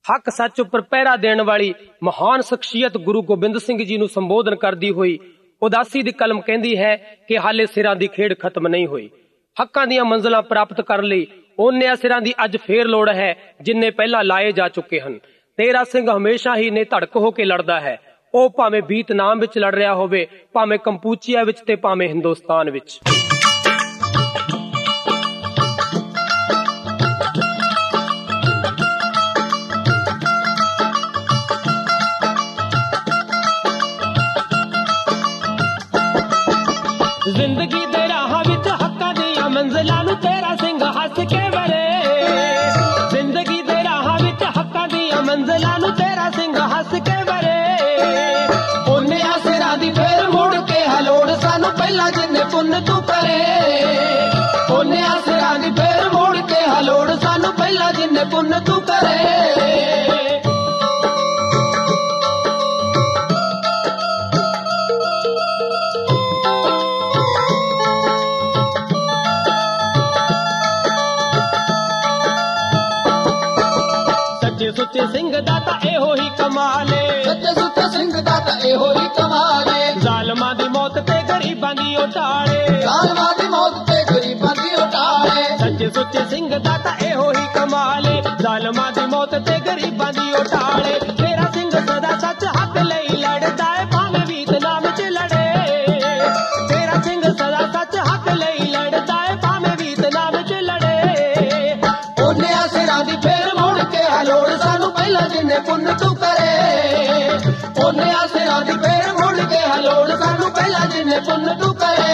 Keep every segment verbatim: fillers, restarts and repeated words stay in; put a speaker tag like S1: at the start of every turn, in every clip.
S1: हक सच उपर पहरा देने वाली महान शख्सियत गुरु गोबिंद सिंह जी नूं संबोधन करदी हुई उदासी दी कलम कहंदी है कि हाले सिरां दी खेड़ खत्म नहीं हुई। हक्कां दीआं मंजिलां प्राप्त करन लई ओने सिरां दी अज फेर लोड़ है जिन्ने पहला लाए जा चुके हन। तेरा सिंह हमेशा ही ने धड़क हो के लड़दा है, ओ भावें वियतनाम विच लड़ रहा होवे, भावें कंपूचिया विच ते भावें हिंदुस्तान विच। जिंदगी दे राह विच हक्कां दीआं मंजिलां नूं तेरा सिंह हस के वरे, जिंदगी दे राह विच हक्कां दीआं मंजिलां नूं तेरा सिंह हस के वरे। ओने सिरां दी फेर मुड़ के हलोड़ सानू पहला जिन्ने पुन्न तू करे, ओने सिरां दी फेर मुड़ के हलोड़ सानू पहला जिन्ने पुन्न तू करे। सुचे सिंह दाता एहो ही कमाले, सच्चे सुचे सिंह दाता एहो ही कमाले। जालमां दी मौत ते गरीबां दी ओटाले, जालमां दी मौत ते गरीबां दी ओटाले। सच्चे सुचे सिंह दाता एहो ही कमाले, जालमां दी मौत ते गरीबां दी ओटाले। तेरा सिंह सदा सच हक लई लड़दा है भावें वियतनाम च लड़े, तेरा सिंह सदा सच हक लई लड़दा है भावें वियतनाम च लड़े। ओने सिरां दी फेर मुड़ के हलोड़ सानू पहला जिन्ने पुन्न तू करे, ओने सिरां दी फेर मुड़ के हलोड़ सानू पहला जिन्ने पुन्न तू करे।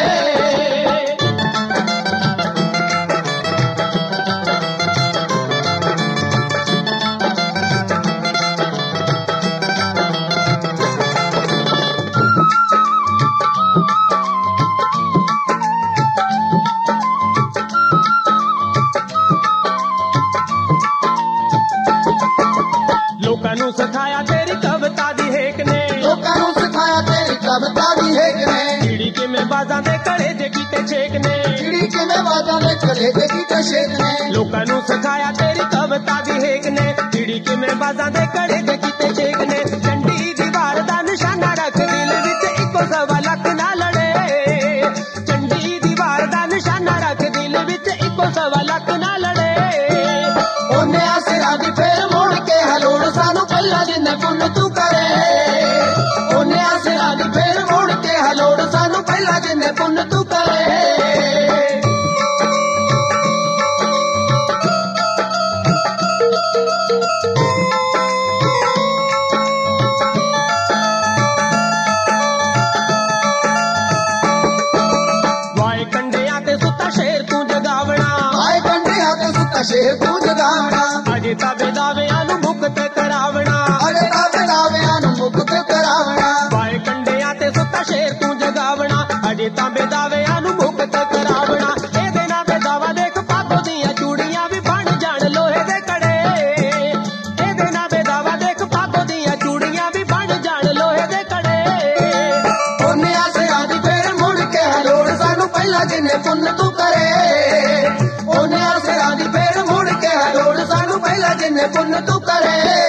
S1: लोकां नूं सिखाया तेरी कविता दी हेक ने, लोकां नूं सिखाया तेरी कविता दी हेक ने। चिड़ी किवें बाजां दे कलेजे कीते छेक ने, चिड़ी किवें बाजां दे कलेजे कीते छेक ने। लोकां नूं सिखाया तेरी कविता दी हेक ने, चिड़ी किवें बाजां दे कलेजे कीते छेक ने। चंडी दीवार दा निशाना रख दिल विच इक्को सवा लख ना लड़े, चंडी दीवार दा निशाना रख दिल विच इक्को सवा लख ना लड़े। ओने सिरां दी फेर मुड़ के हलोड़ सानू पहला जिन्ने पुन्न तू करे, ओने सिरां दी फेर मुड़ के हलोड़ सानू पहला जिन्ने पुन्न तू करे। वाए कंडियां ते सुता शेर तू जगावना, वाए कंडियां ते सुता शेर तू जगावना। अजे ताबे दावियां नूं मुक्त करावना, अजे ताबे दावियां नूं मुक्त करावना। वाए कंडियां ते सुता शेर तू जगावना, अजे ताबे दावियां नूं मुक्त करावना। एदे नाल ते दावा देख पागो दीयां चूड़ियां भी बण जाण लोहे दे कड़े, एदे नाल ते दावा देख पागो दीयां चूड़ियां भी बण जाण लोहे दे कड़े। ओने सिरां दी फेर मुड़ के हलोड़ सानू पहला जिन्ने पुन्न तू करे, ओने सिरां दी फेर मुड़ के हलोड़ सानू पहला जिन्ने पुन्न तू करे।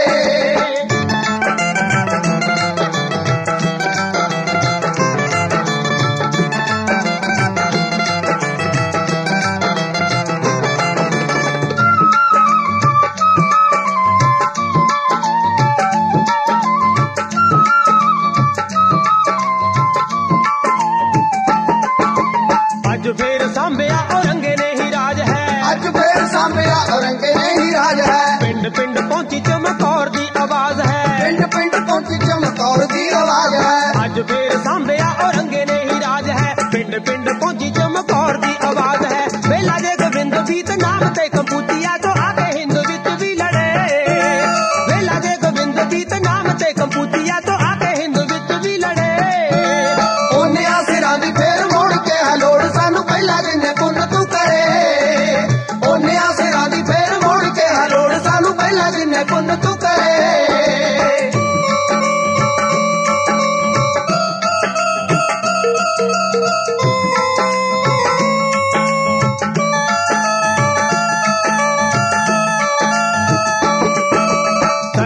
S1: अज फेर सांभिया औरंगे ने ही राज है, अज फेर सांभिया औरंगे ने ही राज है। पिंड पिंड पहुंची चमकौर दी आवाज है, पिंड पिंड पहुंची चमकौर दी आवाज है। अज फेर सांभिया औरंगे ने ही राज है, पिंड पिंड पहुंची चमकौर दी आवाज है। बेला जे गोविंद वियतनाम ते कंपूचिया तो आके हिंद विच भी लड़े, बेला जे गोविंद वियतनाम ते कंपूचिया तो आके हिंद विच भी लड़े। ओने सिरां दी फेर मुड़ के हलोड़ सानू पहला जिन्ने पुन्न तू करे, ओने सिरां दी फेर मुड़ के हलोड़ सानू पहला जिन्ने पुन्न तू करे।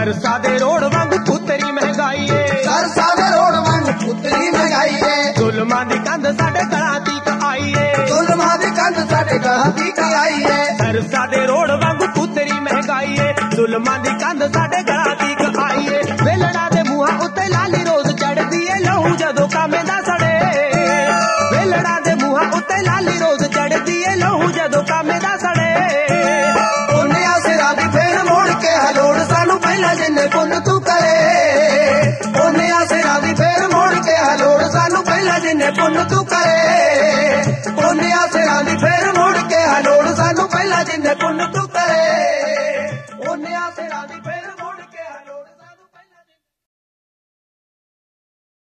S1: ਸਰਸਾ ਦੇ ਰੋੜ ਵਾਂਗ ਪੁੱਤਰੀ ਮਹਿੰਗਾਈ ਏ
S2: ਸਰਸਾ ਦੇ ਰੋੜ ਵਾਂਗ ਪੁੱਤਰੀ ਮਹਿੰਗਾਈ ਏ
S1: ਜ਼ੁਲਮਾਂ ਦੀ ਕੰਧ ਸਾਡੇ ਗਲਾਂ ਤੀਕ ਆਈ ਏ
S2: ਜ਼ੁਲਮਾਂ ਦੀ ਕੰਧ ਸਾਡੇ ਗਲਾਂ ਤੀਕ ਆਈ ਏ
S1: ਸਰਸਾ ਦੇ ਰੋੜ ਵਾਂਗ ਪੁੱਤਰੀ ਮਹਿੰਗਾਈ ਏ ਜ਼ੁਲਮਾਂ ਦੀ ਕੰਧ ਸਾਡੇ ਗਲਾਂ ਤੀਕ ਆਈ ਏ ਵੇਲਣਾ ਦੇ ਮੂੰਹਾਂ ਉੱਤੇ ਲਾਲੀ ਰੋਜ਼ ਚੜਦੀ ਏ ਲਹੂ ਜਦੋਂ ਕਾਮੇ ਦਾ ਸੜੇ ਵੇਲਣਾ ਦੇ ਮੂੰਹਾਂ ਉੱਤੇ ਲਾਲੀ ਰੋਜ਼ ਚੜਦੀ ਏ ਲਹੂ ਜਦੋਂ ਕਾਮੇ ਦਾ ਸੜੇ
S2: ਉਹਨਿਆਂ ਸਿਰਾਂ ਦੀ ਫੇਰ ਮੋੜ ਕੇ ਹਲੋੜ ਸਾਨੂੰ ਪਹਿਲਾਂ ਜਿੰਨੇ ਪੁੰਨ ਤੂੰ ਕਰੇ ਉਹਨਿਆਂ ਸਿਰਾਂ ਦੀ ਫੇਰ ਮੋੜ ਕੇ ਹਲੋੜ ਸਾਨੂੰ ਪਹਿਲਾਂ ਜਿੰਨੇ ਪੁੰਨ ਤੂੰ ਕਰੇ ਉਹਨਿਆਂ ਸਿਰਾਂ ਦੀ ਫੇਰ ਮੋੜ ਕੇ ਹਲੋੜ ਸਾਨੂੰ ਪਹਿਲਾਂ ਜਿੰਨੇ ਪੁੰਨ ਤੂੰ ਕਰੇ ਉਹਨਿਆਂ ਸਿਰਾਂ ਦੀ